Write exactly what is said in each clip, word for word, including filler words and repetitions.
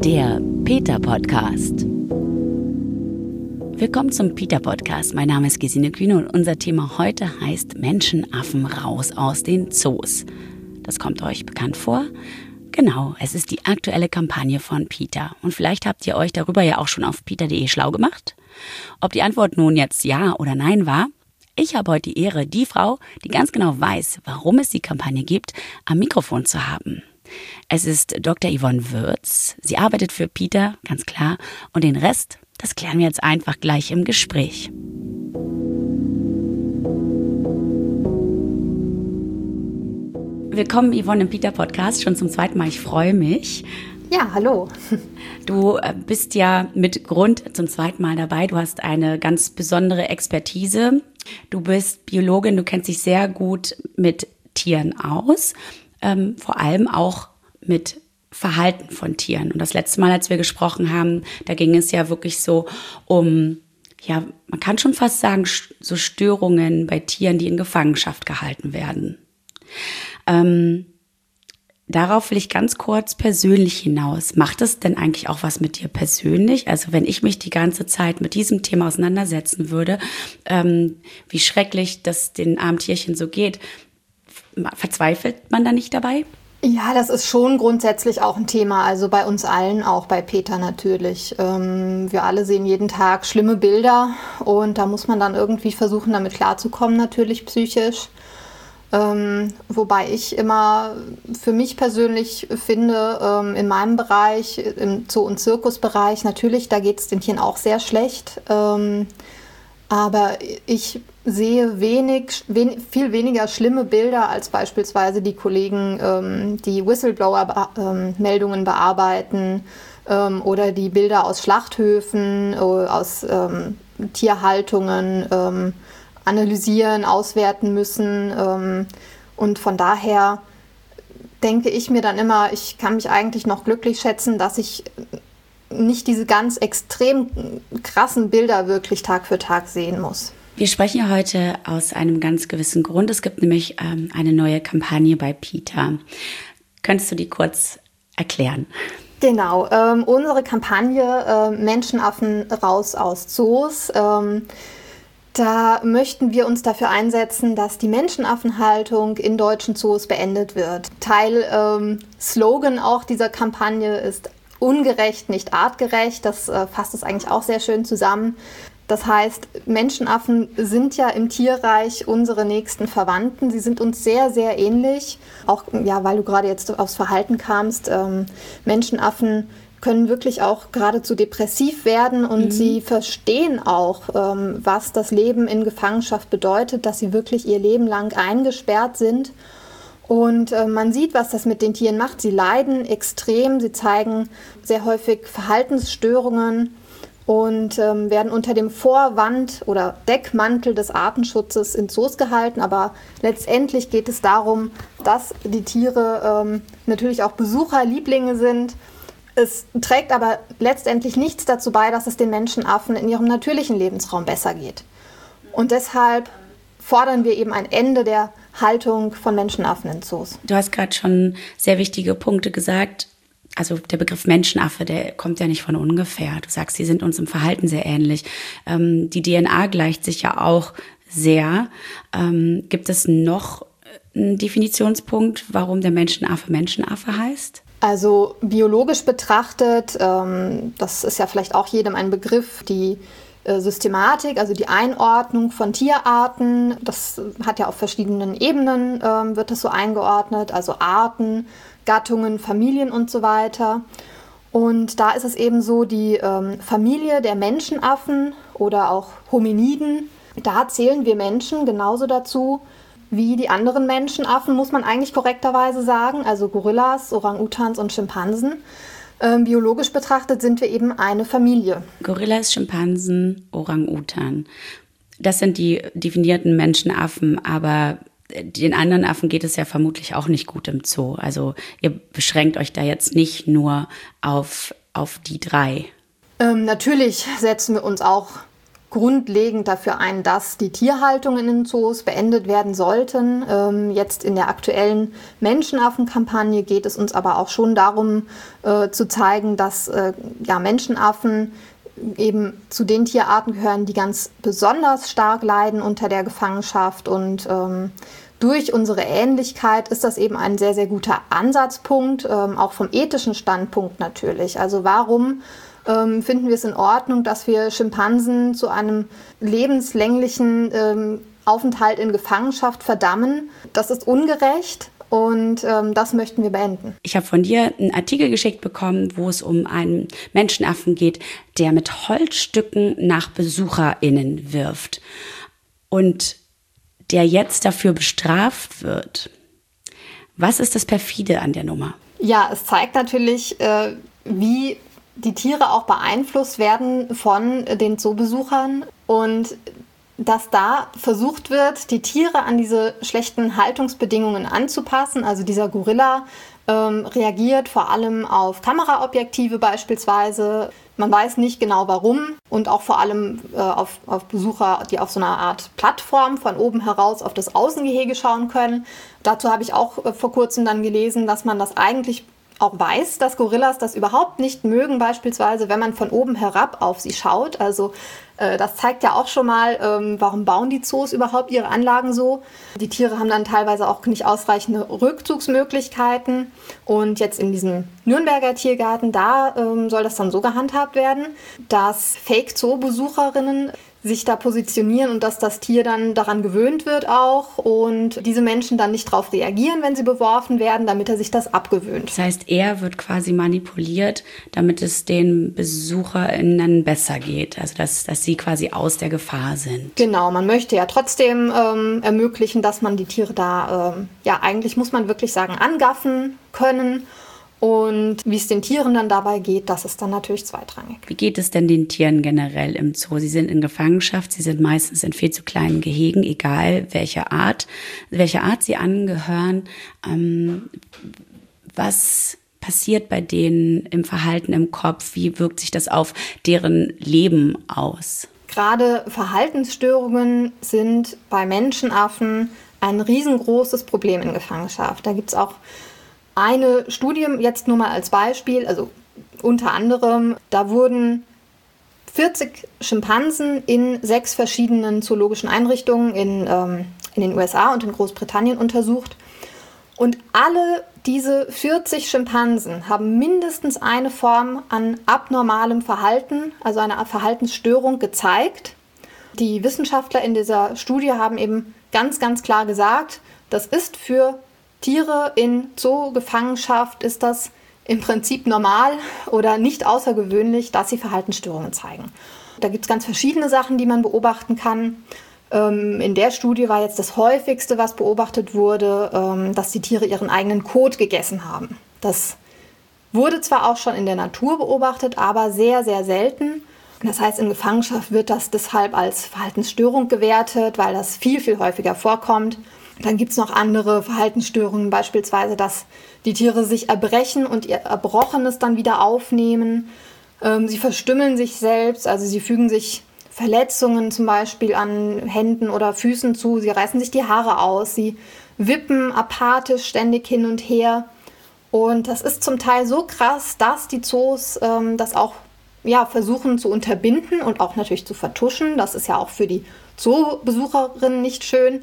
Der Peter-Podcast. Willkommen zum Peter-Podcast. Mein Name ist Gesine Kühne und unser Thema heute heißt Menschenaffen raus aus den Zoos. Das kommt euch bekannt vor? Genau, es ist die aktuelle Kampagne von PETA. Und vielleicht habt ihr euch darüber ja auch schon auf peter punkt de schlau gemacht. Ob die Antwort nun jetzt ja oder nein war? Ich habe heute die Ehre, die Frau, die ganz genau weiß, warum es die Kampagne gibt, am Mikrofon zu haben. Es ist Doktor Yvonne Würz. Sie arbeitet für PETA, ganz klar. Und den Rest, das klären wir jetzt einfach gleich im Gespräch. Willkommen, Yvonne, im PETA-Podcast, schon zum zweiten Mal. Ich freue mich. Ja, hallo. Du bist ja mit Grund zum zweiten Mal dabei. Du hast eine ganz besondere Expertise. Du bist Biologin, du kennst dich sehr gut mit Tieren aus, ähm, vor allem auch mit Verhalten von Tieren. Und das letzte Mal, als wir gesprochen haben, da ging es ja wirklich so um, ja, man kann schon fast sagen, so Störungen bei Tieren, die in Gefangenschaft gehalten werden. Ähm, darauf will ich ganz kurz persönlich hinaus. Macht es denn eigentlich auch was mit dir persönlich? Also wenn ich mich die ganze Zeit mit diesem Thema auseinandersetzen würde, ähm, wie schrecklich das den armen Tierchen so geht, verzweifelt man da nicht dabei? Ja, das ist schon grundsätzlich auch ein Thema, also bei uns allen, auch bei PETA natürlich. Ähm, wir alle sehen jeden Tag schlimme Bilder und da muss man dann irgendwie versuchen, damit klarzukommen, natürlich psychisch. Ähm, wobei ich immer für mich persönlich finde, ähm, in meinem Bereich, im Zoo- und Zirkusbereich, natürlich, da geht es den Tieren auch sehr schlecht. Ähm, aber ich sehe wenig, wen, viel weniger schlimme Bilder als beispielsweise die Kollegen, ähm, die Whistleblower-Meldungen bearbeiten ähm, oder die Bilder aus Schlachthöfen, äh, aus ähm, Tierhaltungen ähm, analysieren, auswerten müssen. Ähm, und von daher denke ich mir dann immer, ich kann mich eigentlich noch glücklich schätzen, dass ich nicht diese ganz extrem krassen Bilder wirklich Tag für Tag sehen muss. Wir sprechen ja heute aus einem ganz gewissen Grund. Es gibt nämlich ähm, eine neue Kampagne bei PETA. Könntest du die kurz erklären? Genau, ähm, unsere Kampagne äh, Menschenaffen raus aus Zoos. Ähm, Da möchten wir uns dafür einsetzen, dass die Menschenaffenhaltung in deutschen Zoos beendet wird. Teil ähm, Slogan auch dieser Kampagne ist ungerecht, nicht artgerecht. Das äh, fasst es eigentlich auch sehr schön zusammen. Das heißt, Menschenaffen sind ja im Tierreich unsere nächsten Verwandten. Sie sind uns sehr, sehr ähnlich. Auch, ja, weil du gerade jetzt aufs Verhalten kamst. Ähm, Menschenaffen können wirklich auch geradezu depressiv werden und mhm. sie verstehen auch, ähm, was das Leben in Gefangenschaft bedeutet, dass sie wirklich ihr Leben lang eingesperrt sind. Und äh, man sieht, was das mit den Tieren macht. Sie leiden extrem, sie zeigen sehr häufig Verhaltensstörungen und ähm, werden unter dem Vorwand oder Deckmantel des Artenschutzes in Zoos gehalten. Aber letztendlich geht es darum, dass die Tiere ähm, natürlich auch Besucherlieblinge sind. Es trägt aber letztendlich nichts dazu bei, dass es den Menschenaffen in ihrem natürlichen Lebensraum besser geht. Und deshalb fordern wir eben ein Ende der Haltung von Menschenaffen in Zoos. Du hast gerade schon sehr wichtige Punkte gesagt. Also der Begriff Menschenaffe, der kommt ja nicht von ungefähr. Du sagst, sie sind uns im Verhalten sehr ähnlich. Ähm, die D N A gleicht sich ja auch sehr. Ähm, gibt es noch einen Definitionspunkt, warum der Menschenaffe Menschenaffe heißt? Also biologisch betrachtet, ähm, das ist ja vielleicht auch jedem ein Begriff, die äh, Systematik, also die Einordnung von Tierarten, das hat ja auf verschiedenen Ebenen, ähm, wird das so eingeordnet, also Arten, Gattungen, Familien und so weiter. Und da ist es eben so, die ähm, Familie der Menschenaffen oder auch Hominiden, da zählen wir Menschen genauso dazu wie die anderen Menschenaffen, muss man eigentlich korrekterweise sagen, also Gorillas, Orang-Utans und Schimpansen. Ähm, biologisch betrachtet sind wir eben eine Familie. Gorillas, Schimpansen, Orang-Utan. Das sind die definierten Menschenaffen, aber den anderen Affen geht es ja vermutlich auch nicht gut im Zoo. Also ihr beschränkt euch da jetzt nicht nur auf, auf die drei. Ähm, natürlich setzen wir uns auch grundlegend dafür ein, dass die Tierhaltung in den Zoos beendet werden sollten. Ähm, jetzt in der aktuellen Menschenaffen-Kampagne geht es uns aber auch schon darum, äh, zu zeigen, dass äh, ja, Menschenaffen eben zu den Tierarten gehören, die ganz besonders stark leiden unter der Gefangenschaft. Und ähm, durch unsere Ähnlichkeit ist das eben ein sehr, sehr guter Ansatzpunkt, ähm, auch vom ethischen Standpunkt natürlich. Also warum ähm, finden wir es in Ordnung, dass wir Schimpansen zu einem lebenslänglichen ähm, Aufenthalt in Gefangenschaft verdammen? Das ist ungerecht. Und ähm, das möchten wir beenden. Ich habe von dir einen Artikel geschickt bekommen, wo es um einen Menschenaffen geht, der mit Holzstücken nach BesucherInnen wirft und der jetzt dafür bestraft wird. Was ist das perfide an der Nummer? Ja, es zeigt natürlich, äh, wie die Tiere auch beeinflusst werden von den Zoobesuchern und dass da versucht wird, die Tiere an diese schlechten Haltungsbedingungen anzupassen. Also dieser Gorilla ähm, reagiert vor allem auf Kameraobjektive beispielsweise. Man weiß nicht genau warum und auch vor allem äh, auf, auf Besucher, die auf so einer Art Plattform von oben heraus auf das Außengehege schauen können. Dazu habe ich auch äh, vor kurzem dann gelesen, dass man das eigentlich auch weiß, dass Gorillas das überhaupt nicht mögen, beispielsweise wenn man von oben herab auf sie schaut. Also äh, das zeigt ja auch schon mal, ähm, warum bauen die Zoos überhaupt ihre Anlagen so. Die Tiere haben dann teilweise auch nicht ausreichende Rückzugsmöglichkeiten. Und jetzt in diesem Nürnberger Tiergarten, da ähm, soll das dann so gehandhabt werden, dass Fake-Zoo-Besucherinnen sich da positionieren und dass das Tier dann daran gewöhnt wird auch und diese Menschen dann nicht darauf reagieren, wenn sie beworfen werden, damit er sich das abgewöhnt. Das heißt, er wird quasi manipuliert, damit es den BesucherInnen besser geht, also dass, dass sie quasi aus der Gefahr sind. Genau, man möchte ja trotzdem ähm, ermöglichen, dass man die Tiere da, ähm, ja eigentlich muss man wirklich sagen, angaffen können. Und wie es den Tieren dann dabei geht, das ist dann natürlich zweitrangig. Wie geht es denn den Tieren generell im Zoo? Sie sind in Gefangenschaft, sie sind meistens in viel zu kleinen Gehegen, egal welcher Art, welcher Art sie angehören. Ähm, was passiert bei denen im Verhalten, im Kopf? Wie wirkt sich das auf deren Leben aus? Gerade Verhaltensstörungen sind bei Menschenaffen ein riesengroßes Problem in Gefangenschaft. Da gibt es auch eine Studie, jetzt nur mal als Beispiel, also unter anderem, da wurden vierzig Schimpansen in sechs verschiedenen zoologischen Einrichtungen in, ähm, in den U S A und in Großbritannien untersucht. Und alle diese vierzig Schimpansen haben mindestens eine Form an abnormalem Verhalten, also eine Verhaltensstörung gezeigt. Die Wissenschaftler in dieser Studie haben eben ganz, ganz klar gesagt, das ist für Tiere in Zoogefangenschaft ist das im Prinzip normal oder nicht außergewöhnlich, dass sie Verhaltensstörungen zeigen. Da gibt es ganz verschiedene Sachen, die man beobachten kann. Ähm, in der Studie war jetzt das häufigste, was beobachtet wurde, ähm, dass die Tiere ihren eigenen Kot gegessen haben. Das wurde zwar auch schon in der Natur beobachtet, aber sehr, sehr selten. Das heißt, in Gefangenschaft wird das deshalb als Verhaltensstörung gewertet, weil das viel, viel häufiger vorkommt. Dann gibt es noch andere Verhaltensstörungen, beispielsweise, dass die Tiere sich erbrechen und ihr Erbrochenes dann wieder aufnehmen. Ähm, sie verstümmeln sich selbst, also sie fügen sich Verletzungen zum Beispiel an Händen oder Füßen zu. Sie reißen sich die Haare aus, sie wippen apathisch ständig hin und her. Und das ist zum Teil so krass, dass die Zoos ähm, das auch ja, versuchen zu unterbinden und auch natürlich zu vertuschen. Das ist ja auch für die Zoobesucherinnen nicht schön.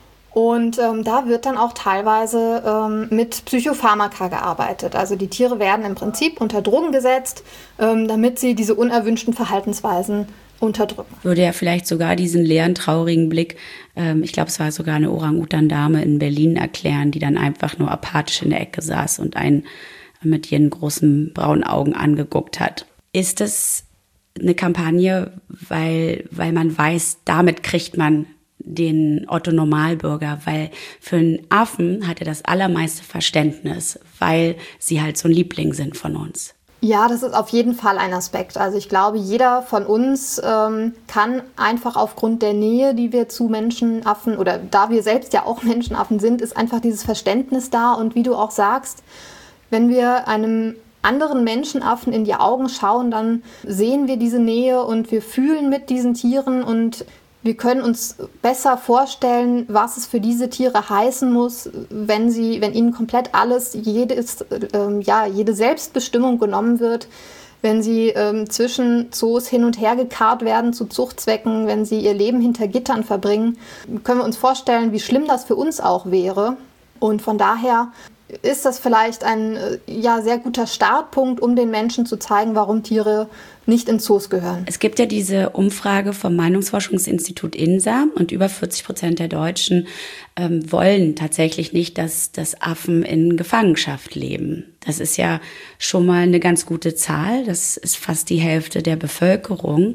Und ähm, da wird dann auch teilweise ähm, mit Psychopharmaka gearbeitet. Also die Tiere werden im Prinzip unter Drogen gesetzt, ähm, damit sie diese unerwünschten Verhaltensweisen unterdrücken. Würde ja vielleicht sogar diesen leeren, traurigen Blick, ähm, ich glaube, es war sogar eine Orang-Utan-Dame in Berlin erklären, die dann einfach nur apathisch in der Ecke saß und einen mit ihren großen braunen Augen angeguckt hat. Ist das eine Kampagne, weil, weil man weiß, damit kriegt man den Otto-Normalbürger, weil für einen Affen hat er das allermeiste Verständnis, weil sie halt so ein Liebling sind von uns. Ja, das ist auf jeden Fall ein Aspekt. Also ich glaube, jeder von uns ähm, kann einfach aufgrund der Nähe, die wir zu Menschenaffen oder da wir selbst ja auch Menschenaffen sind, ist einfach dieses Verständnis da. Und wie du auch sagst, wenn wir einem anderen Menschenaffen in die Augen schauen, dann sehen wir diese Nähe und wir fühlen mit diesen Tieren und wir können uns besser vorstellen, was es für diese Tiere heißen muss, wenn sie, wenn ihnen komplett alles, jedes, ähm, ja, jede Selbstbestimmung genommen wird, wenn sie ähm, zwischen Zoos hin und her gekarrt werden zu Zuchtzwecken, wenn sie ihr Leben hinter Gittern verbringen, können wir uns vorstellen, wie schlimm das für uns auch wäre. Und von daher ist das vielleicht ein ja, sehr guter Startpunkt, um den Menschen zu zeigen, warum Tiere nicht in Zoos gehören. Es gibt ja diese Umfrage vom Meinungsforschungsinstitut INSA und über vierzig Prozent der Deutschen ähm, wollen tatsächlich nicht, dass, dass Affen in Gefangenschaft leben. Das ist ja schon mal eine ganz gute Zahl. Das ist fast die Hälfte der Bevölkerung.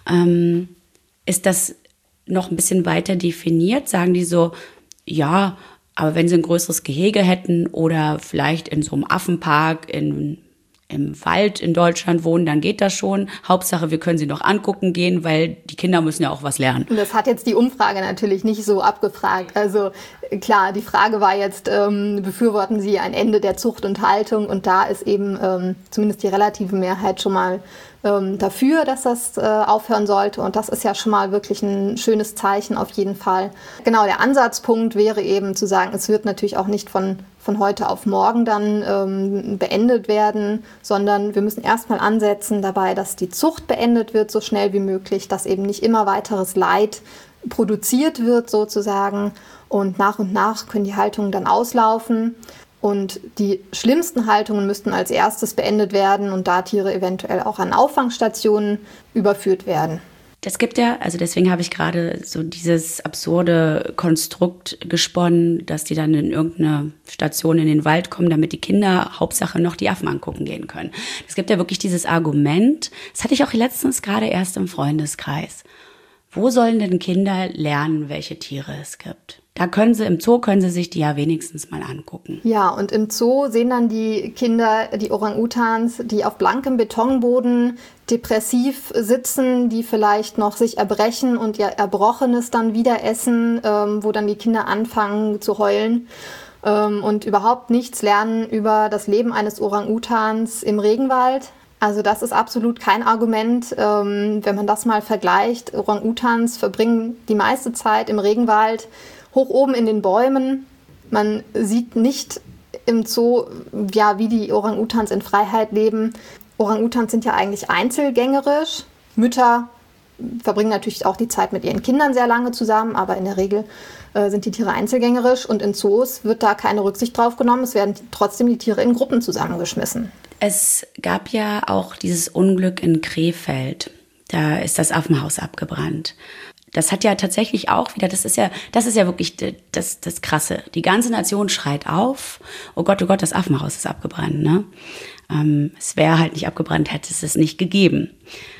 Ähm, ist das noch ein bisschen weiter definiert? Sagen die so, ja, aber wenn sie ein größeres Gehege hätten oder vielleicht in so einem Affenpark in, im Wald in Deutschland wohnen, dann geht das schon. Hauptsache, wir können sie noch angucken gehen, weil die Kinder müssen ja auch was lernen. Das hat jetzt die Umfrage natürlich nicht so abgefragt. Also klar, die Frage war jetzt, ähm, befürworten Sie ein Ende der Zucht und Haltung? Und da ist eben ähm, zumindest die relative Mehrheit schon mal ähm, dafür, dass das äh, aufhören sollte. Und das ist ja schon mal wirklich ein schönes Zeichen auf jeden Fall. Genau, der Ansatzpunkt wäre eben zu sagen, es wird natürlich auch nicht von, von heute auf morgen dann ähm, beendet werden, sondern wir müssen erstmal ansetzen dabei, dass die Zucht beendet wird, so schnell wie möglich, dass eben nicht immer weiteres Leid produziert wird sozusagen. Und nach und nach können die Haltungen dann auslaufen. Und die schlimmsten Haltungen müssten als erstes beendet werden und da Tiere eventuell auch an Auffangstationen überführt werden. Es gibt ja, also deswegen habe ich gerade so dieses absurde Konstrukt gesponnen, dass die dann in irgendeine Station in den Wald kommen, damit die Kinder Hauptsache noch die Affen angucken gehen können. Es gibt ja wirklich dieses Argument, das hatte ich auch letztens gerade erst im Freundeskreis. Wo sollen denn Kinder lernen, welche Tiere es gibt? Da können sie, im Zoo können sie sich die ja wenigstens mal angucken. Ja, und im Zoo sehen dann die Kinder, die Orang-Utans, die auf blankem Betonboden depressiv sitzen, die vielleicht noch sich erbrechen und ihr Erbrochenes dann wieder essen, ähm, wo dann die Kinder anfangen zu heulen ähm, und überhaupt nichts lernen über das Leben eines Orang-Utans im Regenwald. Also das ist absolut kein Argument, ähm, wenn man das mal vergleicht. Orang-Utans verbringen die meiste Zeit im Regenwald, hoch oben in den Bäumen. Man sieht nicht im Zoo, ja, wie die Orang-Utans in Freiheit leben. Orang-Utans sind ja eigentlich einzelgängerisch. Mütter verbringen natürlich auch die Zeit mit ihren Kindern sehr lange zusammen, aber in der Regel äh, sind die Tiere einzelgängerisch und in Zoos wird da keine Rücksicht drauf genommen. Es werden trotzdem die Tiere in Gruppen zusammengeschmissen. Es gab ja auch dieses Unglück in Krefeld. Da ist das Affenhaus abgebrannt. Das hat ja tatsächlich auch wieder, das ist ja, das ist ja wirklich das, das Krasse. Die ganze Nation schreit auf, oh Gott, oh Gott, das Affenhaus ist abgebrannt, ne? Ähm, es wäre halt nicht abgebrannt, hätte es es nicht gegeben.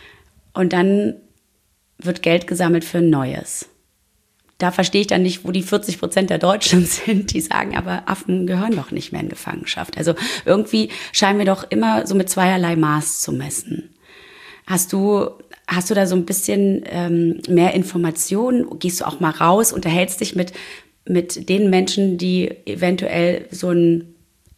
Und dann wird Geld gesammelt für ein neues. Da verstehe ich dann nicht, wo die vierzig Prozent der Deutschen sind, die sagen, aber Affen gehören doch nicht mehr in Gefangenschaft. Also irgendwie scheinen wir doch immer so mit zweierlei Maß zu messen. Hast du, hast du da so ein bisschen ähm, mehr Informationen? Gehst du auch mal raus, unterhältst dich mit, mit den Menschen, die eventuell so ein,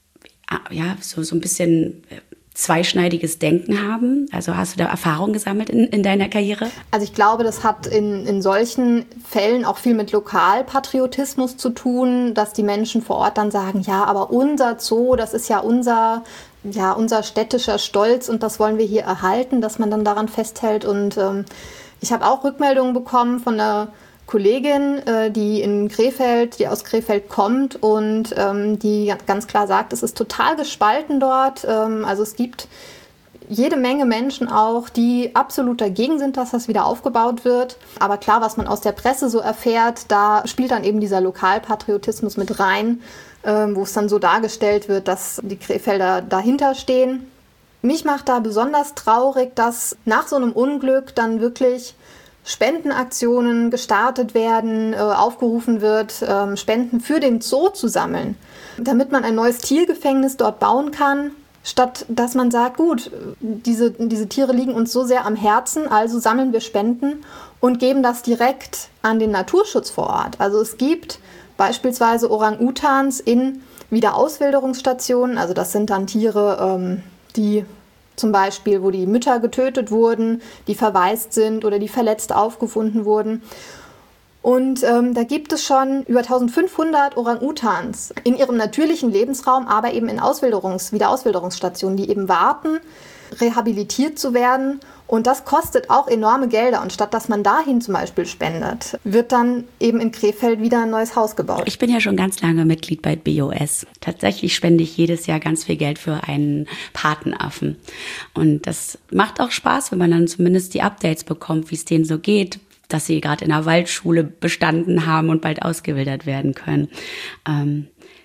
ja, so, so ein bisschen zweischneidiges Denken haben? Also hast du da Erfahrung gesammelt in, in deiner Karriere? Also ich glaube, das hat in, in solchen Fällen auch viel mit Lokalpatriotismus zu tun, dass die Menschen vor Ort dann sagen, ja, aber unser Zoo, das ist ja unser, ja, unser städtischer Stolz und das wollen wir hier erhalten, dass man dann daran festhält. Und ähm, ich habe auch Rückmeldungen bekommen von einer Kollegin, äh, die in Krefeld, die aus Krefeld kommt und ähm, die ganz klar sagt, es ist total gespalten dort. Ähm, also es gibt jede Menge Menschen auch, die absolut dagegen sind, dass das wieder aufgebaut wird. Aber klar, was man aus der Presse so erfährt, da spielt dann eben dieser Lokalpatriotismus mit rein, ähm, wo es dann so dargestellt wird, dass die Krefelder dahinter stehen. Mich macht da besonders traurig, dass nach so einem Unglück dann wirklich Spendenaktionen gestartet werden, äh, aufgerufen wird, äh, Spenden für den Zoo zu sammeln, damit man ein neues Tiergefängnis dort bauen kann, statt dass man sagt, gut, diese, diese Tiere liegen uns so sehr am Herzen, also sammeln wir Spenden und geben das direkt an den Naturschutz vor Ort. Also es gibt beispielsweise Orang-Utans in Wiederauswilderungsstationen, also das sind dann Tiere, ähm, die zum Beispiel, wo die Mütter getötet wurden, die verwaist sind oder die verletzt aufgefunden wurden. Und ähm, da gibt es schon über eintausendfünfhundert Orang-Utans in ihrem natürlichen Lebensraum, aber eben in Auswilderungs-, Wiederauswilderungsstationen, die eben warten, rehabilitiert zu werden. Und das kostet auch enorme Gelder. Und statt dass man dahin zum Beispiel spendet, wird dann eben in Krefeld wieder ein neues Haus gebaut. Ich bin ja schon ganz lange Mitglied bei B O S. Tatsächlich spende ich jedes Jahr ganz viel Geld für einen Patenaffen. Und das macht auch Spaß, wenn man dann zumindest die Updates bekommt, wie es denen so geht, dass sie gerade in der Waldschule bestanden haben und bald ausgewildert werden können. Ähm,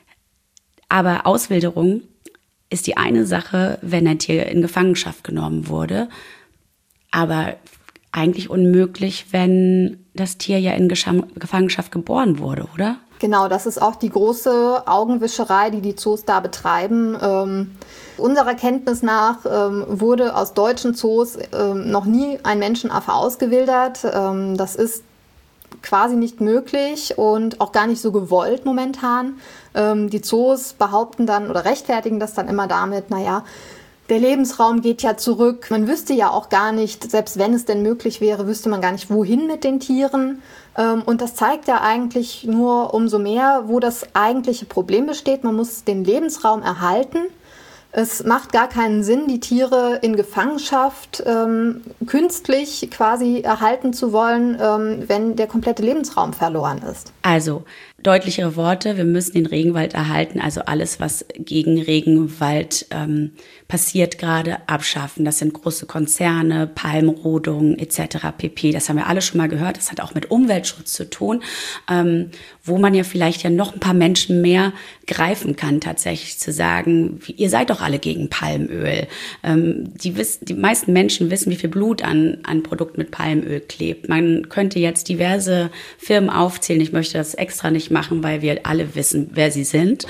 aber Auswilderung ist die eine Sache, wenn ein Tier in Gefangenschaft genommen wurde, aber eigentlich unmöglich, wenn das Tier ja in Gescham- Gefangenschaft geboren wurde, oder? Genau, das ist auch die große Augenwischerei, die die Zoos da betreiben. Ähm, unserer Kenntnis nach ähm, wurde aus deutschen Zoos ähm, noch nie ein Menschenaffe ausgewildert. Ähm, das ist quasi nicht möglich und auch gar nicht so gewollt momentan. Ähm, die Zoos behaupten dann oder rechtfertigen das dann immer damit, naja, der Lebensraum geht ja zurück. Man wüsste ja auch gar nicht, selbst wenn es denn möglich wäre, wüsste man gar nicht, wohin mit den Tieren. Und das zeigt ja eigentlich nur umso mehr, wo das eigentliche Problem besteht. Man muss den Lebensraum erhalten. Es macht gar keinen Sinn, die Tiere in Gefangenschaft ähm, künstlich quasi erhalten zu wollen, ähm, wenn der komplette Lebensraum verloren ist. Also deutlichere Worte, wir müssen den Regenwald erhalten, also alles, was gegen Regenwald ähm, passiert gerade, abschaffen. Das sind große Konzerne, Palmrodung et cetera pp. Das haben wir alle schon mal gehört. Das hat auch mit Umweltschutz zu tun, ähm, wo man ja vielleicht ja noch ein paar Menschen mehr greifen kann, tatsächlich zu sagen, ihr seid doch alle gegen Palmöl. Ähm, die, wissen, die meisten Menschen wissen, wie viel Blut an, an Produkt mit Palmöl klebt. Man könnte jetzt diverse Firmen aufzählen. Ich möchte das extra nicht machen, weil wir alle wissen, wer sie sind.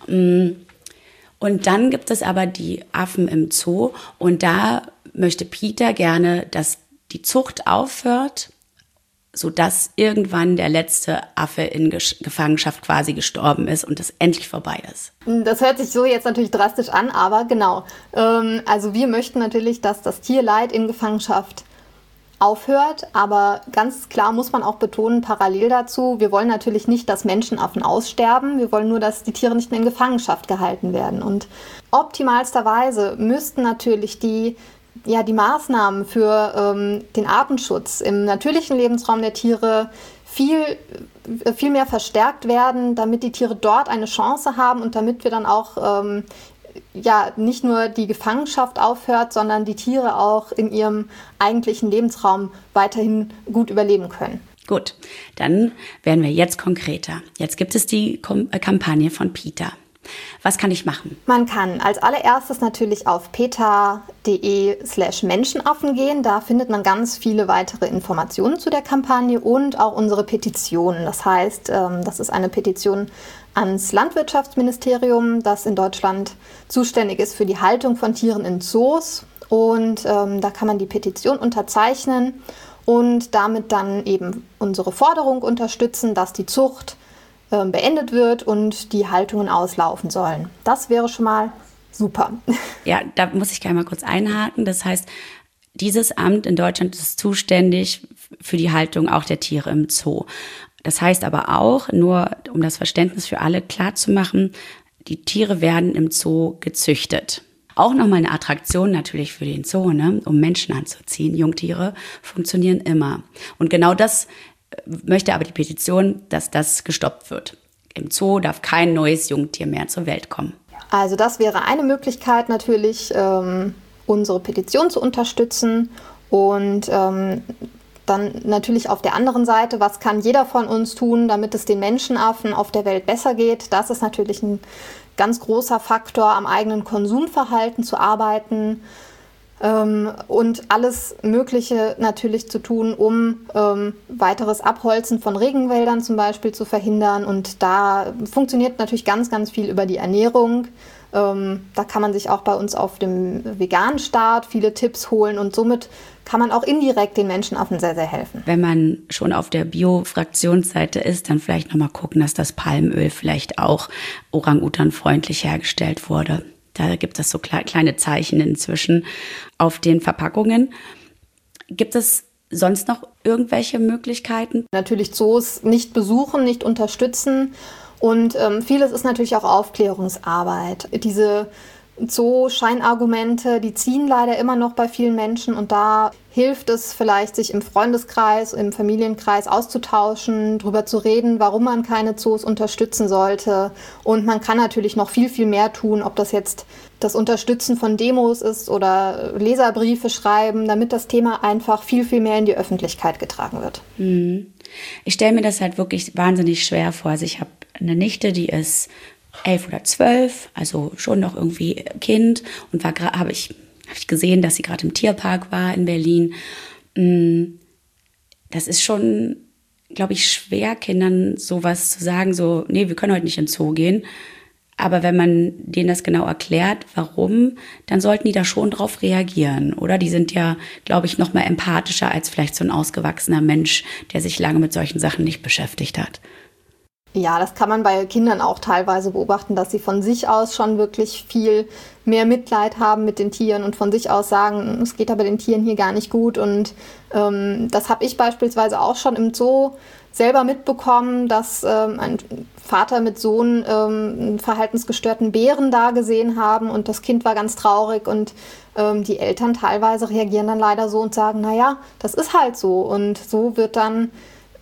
Und dann gibt es aber die Affen im Zoo. Und da möchte Peter gerne, dass die Zucht aufhört, sodass irgendwann der letzte Affe in Gefangenschaft quasi gestorben ist und das endlich vorbei ist. Das hört sich so jetzt natürlich drastisch an, aber genau. Ähm, also wir möchten natürlich, dass das Tierleid in Gefangenschaft aufhört, aber ganz klar muss man auch betonen, parallel dazu, wir wollen natürlich nicht, dass Menschenaffen aussterben, wir wollen nur, dass die Tiere nicht mehr in Gefangenschaft gehalten werden. Und optimalsterweise müssten natürlich die Ja, die Maßnahmen für ähm, den Artenschutz im natürlichen Lebensraum der Tiere viel, viel mehr verstärkt werden, damit die Tiere dort eine Chance haben und damit wir dann auch ähm, ja, nicht nur die Gefangenschaft aufhört, sondern die Tiere auch in ihrem eigentlichen Lebensraum weiterhin gut überleben können. Gut, dann werden wir jetzt konkreter. Jetzt gibt es die Kom- äh, Kampagne von Peter. Was kann ich machen? Man kann als allererstes natürlich auf peta.de slash Menschenaffen gehen. Da findet man ganz viele weitere Informationen zu der Kampagne und auch unsere Petition. Das heißt, das ist eine Petition ans Landwirtschaftsministerium, das in Deutschland zuständig ist für die Haltung von Tieren in Zoos. Und ähm, da kann man die Petition unterzeichnen und damit dann eben unsere Forderung unterstützen, dass die Zucht beendet wird und die Haltungen auslaufen sollen. Das wäre schon mal super. Ja, da muss ich gleich mal kurz einhaken. Das heißt, dieses Amt in Deutschland ist zuständig für die Haltung auch der Tiere im Zoo. Das heißt aber auch, nur um das Verständnis für alle klar zu machen, die Tiere werden im Zoo gezüchtet. Auch nochmal eine Attraktion natürlich für den Zoo, ne? Um Menschen anzuziehen. Jungtiere funktionieren immer. Und genau das möchte aber die Petition, dass das gestoppt wird. Im Zoo darf kein neues Jungtier mehr zur Welt kommen. Also das wäre eine Möglichkeit natürlich, ähm, unsere Petition zu unterstützen. Und ähm, dann natürlich auf der anderen Seite, was kann jeder von uns tun, damit es den Menschenaffen auf der Welt besser geht? Das ist natürlich ein ganz großer Faktor, am eigenen Konsumverhalten zu arbeiten. Ähm, und alles Mögliche natürlich zu tun, um ähm, weiteres Abholzen von Regenwäldern zum Beispiel zu verhindern. Und da funktioniert natürlich ganz, ganz viel über die Ernährung. Ähm, da kann man sich auch bei uns auf dem veganen Start viele Tipps holen und somit kann man auch indirekt den Menschenaffen sehr, sehr helfen. Wenn man schon auf der Bio-Fraktionsseite ist, dann vielleicht nochmal gucken, dass das Palmöl vielleicht auch orang-utan-freundlich hergestellt wurde. Da gibt es so kleine Zeichen inzwischen auf den Verpackungen. Gibt es sonst noch irgendwelche Möglichkeiten? Natürlich Zoos nicht besuchen, nicht unterstützen. Und ähm, vieles ist natürlich auch Aufklärungsarbeit. Diese Zoo-Scheinargumente, die ziehen leider immer noch bei vielen Menschen. Und da hilft es vielleicht, sich im Freundeskreis, im Familienkreis auszutauschen, darüber zu reden, warum man keine Zoos unterstützen sollte. Und man kann natürlich noch viel, viel mehr tun, ob das jetzt das Unterstützen von Demos ist oder Leserbriefe schreiben, damit das Thema einfach viel, viel mehr in die Öffentlichkeit getragen wird. Ich stelle mir das halt wirklich wahnsinnig schwer vor. Also ich habe eine Nichte, die ist elf oder zwölf, also schon noch irgendwie Kind, und war gerade, habe ich, hab ich gesehen, dass sie gerade im Tierpark war in Berlin. Das ist schon, glaube ich, schwer, Kindern sowas zu sagen, so, nee, wir können heute nicht in den Zoo gehen. Aber wenn man denen das genau erklärt, warum, dann sollten die da schon drauf reagieren, oder? Die sind ja, glaube ich, noch mal empathischer als vielleicht so ein ausgewachsener Mensch, der sich lange mit solchen Sachen nicht beschäftigt hat. Ja, das kann man bei Kindern auch teilweise beobachten, dass sie von sich aus schon wirklich viel mehr Mitleid haben mit den Tieren und von sich aus sagen, es geht aber den Tieren hier gar nicht gut. Und ähm, das habe ich beispielsweise auch schon im Zoo selber mitbekommen, dass ähm, ein Vater mit Sohn ähm, einen verhaltensgestörten Bären da gesehen haben und das Kind war ganz traurig und ähm, die Eltern teilweise reagieren dann leider so und sagen, naja, das ist halt so. Und so wird dann,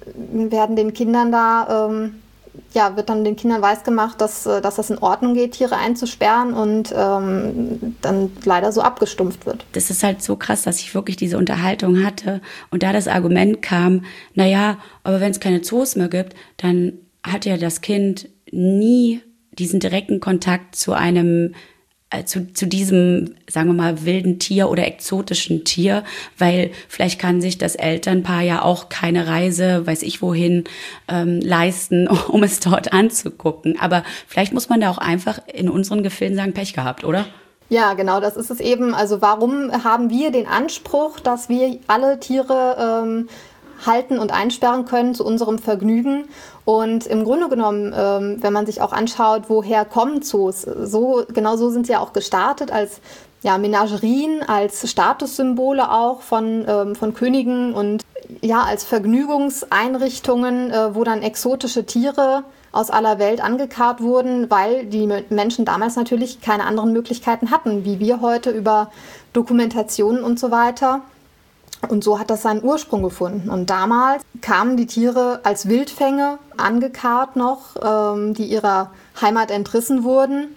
werden den Kindern da... Ähm, Ja, wird dann den Kindern weisgemacht, dass, dass das in Ordnung geht, Tiere einzusperren und ähm, dann leider so abgestumpft wird. Das ist halt so krass, dass ich wirklich diese Unterhaltung hatte und da das Argument kam, naja, aber wenn es keine Zoos mehr gibt, dann hat ja das Kind nie diesen direkten Kontakt zu einem Zu, zu diesem, sagen wir mal, wilden Tier oder exotischen Tier, weil vielleicht kann sich das Elternpaar ja auch keine Reise, weiß ich wohin, ähm, leisten, um es dort anzugucken. Aber vielleicht muss man da auch einfach in unseren Gefilden sagen, Pech gehabt, oder? Ja, genau, das ist es eben. Also warum haben wir den Anspruch, dass wir alle Tiere ähm, halten und einsperren können zu unserem Vergnügen? Und im Grunde genommen, ähm, wenn man sich auch anschaut, woher kommen Zoos, so, genau so sind sie ja auch gestartet, als ja, Menagerien, als Statussymbole auch von, ähm, von Königen und ja, als Vergnügungseinrichtungen, äh, wo dann exotische Tiere aus aller Welt angekarrt wurden, weil die Menschen damals natürlich keine anderen Möglichkeiten hatten, wie wir heute über Dokumentationen und so weiter. Und so hat das seinen Ursprung gefunden. Und damals kamen die Tiere als Wildfänge angekarrt noch, ähm, die ihrer Heimat entrissen wurden.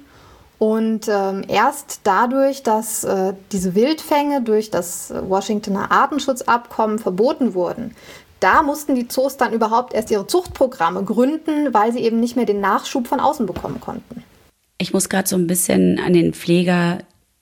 Und ähm, erst dadurch, dass äh, diese Wildfänge durch das Washingtoner Artenschutzabkommen verboten wurden, da mussten die Zoos dann überhaupt erst ihre Zuchtprogramme gründen, weil sie eben nicht mehr den Nachschub von außen bekommen konnten. Ich muss gerade so ein bisschen an den Pfleger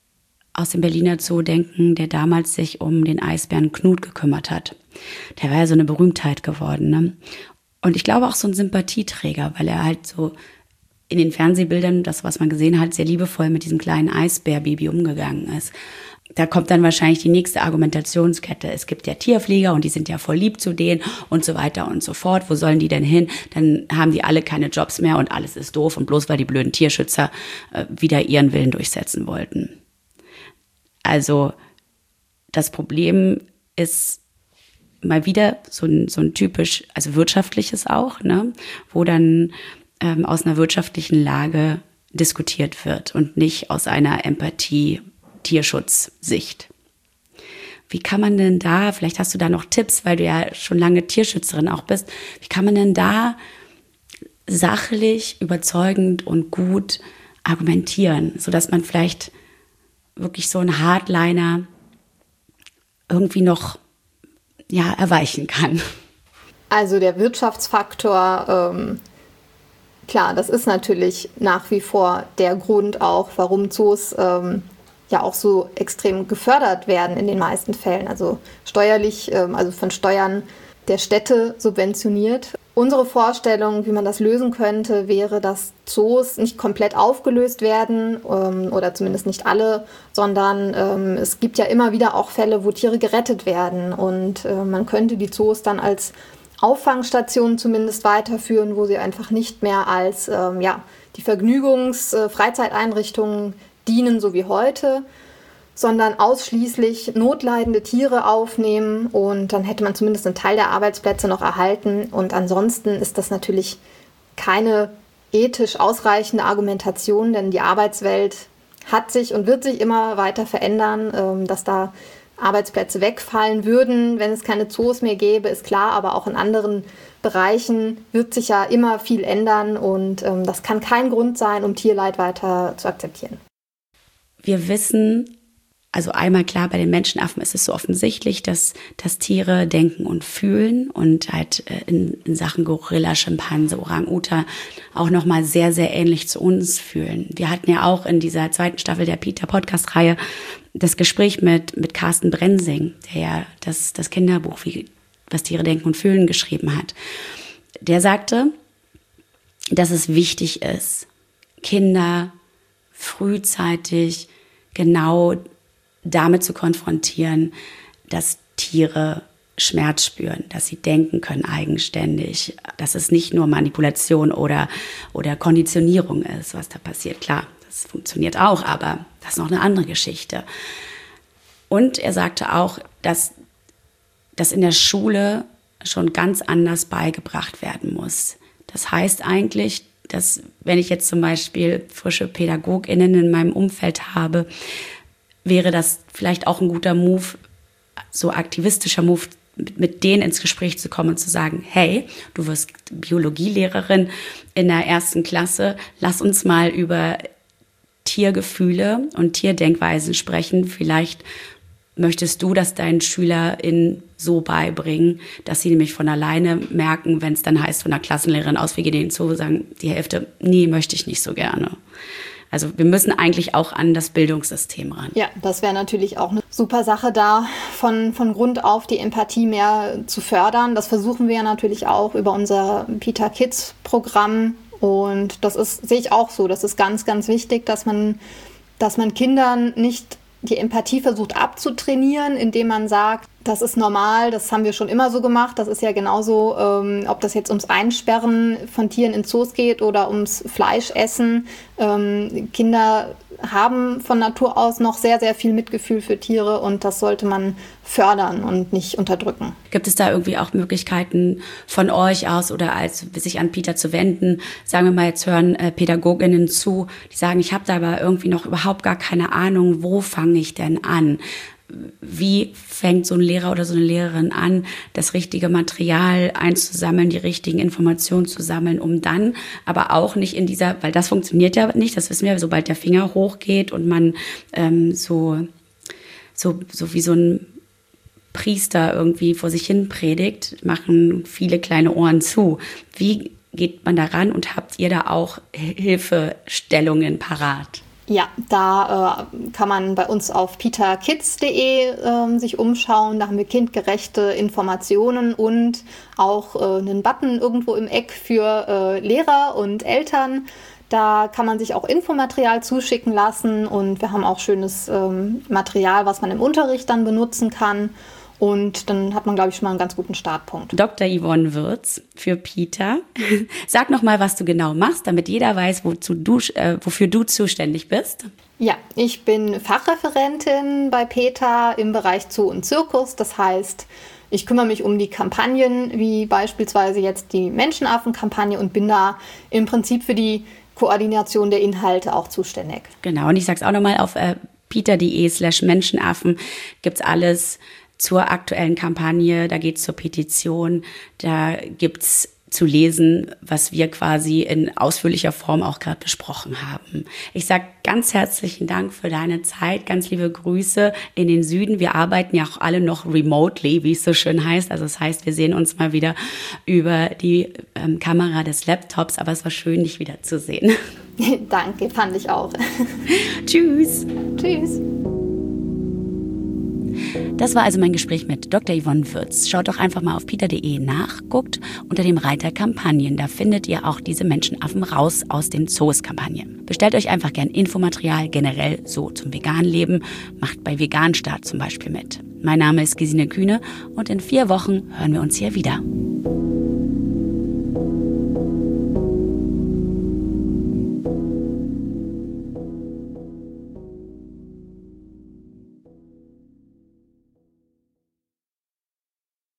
aus dem Berliner Zoo denken, der damals sich um den Eisbären Knut gekümmert hat. Der war ja so eine Berühmtheit geworden, ne? Und ich glaube auch so ein Sympathieträger, weil er halt so in den Fernsehbildern, das, was man gesehen hat, sehr liebevoll mit diesem kleinen Eisbärbaby umgegangen ist. Da kommt dann wahrscheinlich die nächste Argumentationskette. Es gibt ja Tierpfleger und die sind ja voll lieb zu denen und so weiter und so fort. Wo sollen die denn hin? Dann haben die alle keine Jobs mehr und alles ist doof. Und bloß weil die blöden Tierschützer äh, wieder ihren Willen durchsetzen wollten. Also das Problem ist mal wieder so ein, so ein typisch, also wirtschaftliches auch, ne, wo dann ähm, aus einer wirtschaftlichen Lage diskutiert wird und nicht aus einer Empathie-Tierschutzsicht. Wie kann man denn da, vielleicht hast du da noch Tipps, weil du ja schon lange Tierschützerin auch bist, wie kann man denn da sachlich, überzeugend und gut argumentieren, sodass man vielleicht wirklich so ein Hardliner irgendwie noch ja, erweichen kann? Also der Wirtschaftsfaktor, ähm, klar, das ist natürlich nach wie vor der Grund auch, warum Zoos ähm, ja auch so extrem gefördert werden in den meisten Fällen. Also steuerlich, ähm, also von Steuern der Städte subventioniert. Unsere Vorstellung, wie man das lösen könnte, wäre, dass Zoos nicht komplett aufgelöst werden ähm, oder zumindest nicht alle, sondern ähm, es gibt ja immer wieder auch Fälle, wo Tiere gerettet werden und äh, man könnte die Zoos dann als Auffangstationen zumindest weiterführen, wo sie einfach nicht mehr als ähm, ja, die Vergnügungs-, äh, Freizeiteinrichtungen dienen, so wie heute, sondern ausschließlich notleidende Tiere aufnehmen und dann hätte man zumindest einen Teil der Arbeitsplätze noch erhalten. Und ansonsten ist das natürlich keine ethisch ausreichende Argumentation, denn die Arbeitswelt hat sich und wird sich immer weiter verändern. Dass da Arbeitsplätze wegfallen würden, wenn es keine Zoos mehr gäbe, ist klar, aber auch in anderen Bereichen wird sich ja immer viel ändern und ähm, das kann kein Grund sein, um Tierleid weiter zu akzeptieren. Wir wissen, also einmal klar, bei den Menschenaffen ist es so offensichtlich, dass, dass Tiere denken und fühlen und halt in, in Sachen Gorilla, Schimpanse, Orang-Utan auch nochmal sehr, sehr ähnlich zu uns fühlen. Wir hatten ja auch in dieser zweiten Staffel der PETA-Podcast-Reihe das Gespräch mit, mit Carsten Brensing, der ja das, das Kinderbuch, wie, was Tiere denken und fühlen, geschrieben hat. Der sagte, dass es wichtig ist, Kinder frühzeitig genau damit zu konfrontieren, dass Tiere Schmerz spüren, dass sie denken können eigenständig, dass es nicht nur Manipulation oder, oder Konditionierung ist, was da passiert. Klar, das funktioniert auch, aber das ist noch eine andere Geschichte. Und er sagte auch, dass das in der Schule schon ganz anders beigebracht werden muss. Das heißt eigentlich, dass wenn ich jetzt zum Beispiel frische PädagogInnen in meinem Umfeld habe, wäre das vielleicht auch ein guter Move, so aktivistischer Move, mit denen ins Gespräch zu kommen und zu sagen, hey, du wirst Biologielehrerin in der ersten Klasse, lass uns mal über Tiergefühle und Tierdenkweisen sprechen. Vielleicht möchtest du das deinen SchülerInnen so beibringen, dass sie nämlich von alleine merken, wenn es dann heißt von der Klassenlehrerin aus, wir gehen in den Zoo, sagen die Hälfte, nee, möchte ich nicht so gerne. Also wir müssen eigentlich auch an das Bildungssystem ran. Ja, das wäre natürlich auch eine super Sache, da von, von Grund auf die Empathie mehr zu fördern. Das versuchen wir ja natürlich auch über unser PETA Kids Programm. Und das ist, sehe ich auch so, das ist ganz, ganz wichtig, dass man, dass man Kindern nicht die Empathie versucht abzutrainieren, indem man sagt, das ist normal, das haben wir schon immer so gemacht. Das ist ja genauso, ähm, ob das jetzt ums Einsperren von Tieren in Zoos geht oder ums Fleischessen. Ähm, Kinder haben von Natur aus noch sehr, sehr viel Mitgefühl für Tiere und das sollte man fördern und nicht unterdrücken. Gibt es da irgendwie auch Möglichkeiten von euch aus oder als sich an PETA zu wenden? Sagen wir mal, jetzt hören äh, PädagogInnen zu, die sagen, ich habe da aber irgendwie noch überhaupt gar keine Ahnung, wo fange ich denn an? Wie fängt so ein Lehrer oder so eine Lehrerin an, das richtige Material einzusammeln, die richtigen Informationen zu sammeln, um dann aber auch nicht in dieser, weil das funktioniert ja nicht, das wissen wir, sobald der Finger hochgeht und man ähm, so, so, so wie so ein Priester irgendwie vor sich hin predigt, machen viele kleine Ohren zu. Wie geht man da ran und habt ihr da auch Hilfestellungen parat? Ja, da äh, kann man bei uns auf peta kids punkt de äh, sich umschauen. Da haben wir kindgerechte Informationen und auch äh, einen Button irgendwo im Eck für äh, Lehrer und Eltern. Da kann man sich auch Infomaterial zuschicken lassen und wir haben auch schönes ähm, Material, was man im Unterricht dann benutzen kann. Und dann hat man, glaube ich, schon mal einen ganz guten Startpunkt. Doktor Yvonne Würz für PETA. Sag noch mal, was du genau machst, damit jeder weiß, wozu du, äh, wofür du zuständig bist. Ja, ich bin Fachreferentin bei PETA im Bereich Zoo und Zirkus. Das heißt, ich kümmere mich um die Kampagnen, wie beispielsweise jetzt die Menschenaffen-Kampagne und bin da im Prinzip für die Koordination der Inhalte auch zuständig. Genau, und ich sage es auch noch mal, auf äh, peta.de slash Menschenaffen gibt's alles zur aktuellen Kampagne, da geht's zur Petition, da gibt's zu lesen, was wir quasi in ausführlicher Form auch gerade besprochen haben. Ich sage ganz herzlichen Dank für deine Zeit, ganz liebe Grüße in den Süden. Wir arbeiten ja auch alle noch remotely, wie es so schön heißt. Also das heißt, wir sehen uns mal wieder über die ähm, Kamera des Laptops, aber es war schön, dich wieder zu sehen. Danke, fand ich auch. Tschüss. Tschüss. Das war also mein Gespräch mit Doktor Yvonne Würz. Schaut doch einfach mal auf peta punkt de nach, guckt unter dem Reiter Kampagnen. Da findet ihr auch diese Menschenaffen raus aus den Zoos-Kampagne. Bestellt euch einfach gern Infomaterial generell so zum veganen Leben. Macht bei Veganstart zum Beispiel mit. Mein Name ist Gesine Kühne und in vier Wochen hören wir uns hier wieder.